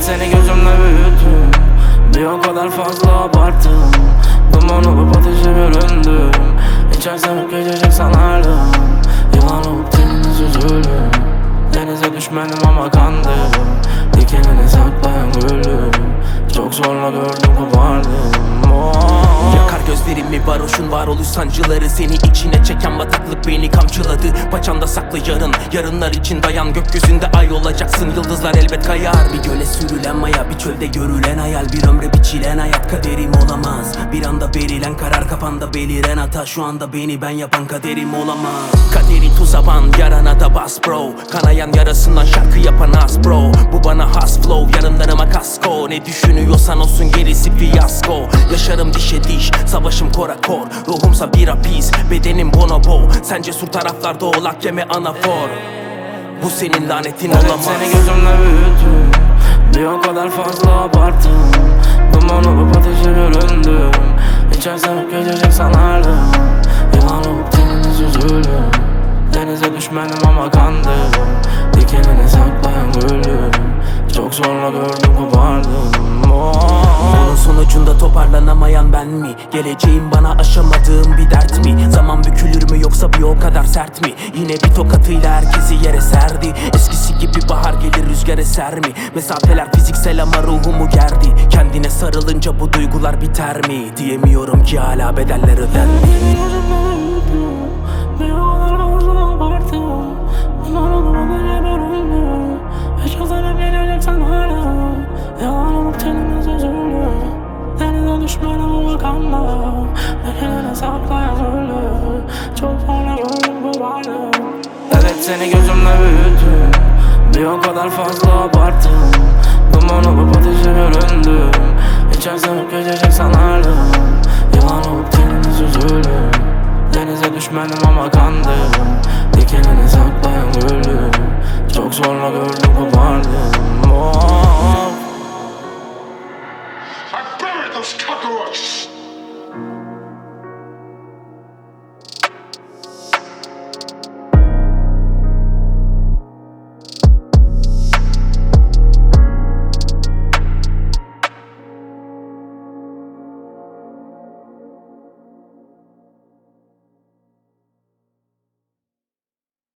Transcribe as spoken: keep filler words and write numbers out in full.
seni gözümle büyüttüm, bir o kadar fazla abarttım. Duman olup ateşe büründüm, İçersem geçecek sanardım. Yılan olup teniniz üzüldüm, denize düşmedim ama kandım. Dikenini saklayan gülüm, çok zorla gördüm kopardım. Oh. Yakar gözlerimi varoşun varoluş sancıları, seni içine çeken bataklık beni kamçıladı. Paçanda saklı yarın, yarınlar için dayan. Gökyüzünde ay olacaksın, yıldızlar elbet kayar. Bir göle sürülen maya, bir çölde görülen hayal. Bir ömre biçilen hayat kaderim olamaz. Bir anda verilen karar, kafanda beliren hata. Şu anda beni ben yapan kaderim olamaz. Kaderi tuza ban, yarana da bas bro. Kanayan yarasından şarkı yapan az bro. Bu bana has flow, yarınlarıma kasko. Ne düşünüyorsan olsun gerisi fiyasko. Yaşarım dişe diş, savaşım kora kor. Ruhumsa bir hapis, bedenim bonobo. Sen cesur taraflarda olak yeme anafor. Bu senin lanetin evet, olamaz. seni gözümle büyüttüm, bir o kadar fazla abarttım. Duman olup ateşe büründüm, İçersem geçecek sanardım. Yılan olup teniniz üzüldüm, denize düşmedim ama kandım. Dikenini saklayan gülüm, çok zorla gördüm kopardım. Oh. Bunun sonucunda toparlanamayan ben mi? Geleceğim bana aşamadığım bir dert mi? Zaman bükülür mü yoksa bir o kadar sert mi? Yine bir tokatıyla herkesi yere serdi. Eskisi gibi bahar gelir rüzgar eser mi? Mesafeler fiziksel ama ruhumu gerdi. Kendine sarılınca bu duygular biter mi? Diyemiyorum ki hala bedeller ödendi. Bir o kadar fazla abarttım, duman olup ateşe büründüm, İçersem geçecek sanardım. Yalan olup teniniz üzüldüm, denize düşmedim ama kandım. Dikenini saklayan gülüm, çok zorla gördüm kopardım. Evet, seni gözümle büyüttüm, bir o kadar fazla abarttım. Duman olup ateşe büründüm, İçersem geçecek sanardım. Yılan olup teniniz üzüldüm, denize düşmedim ama kandım. Dikenini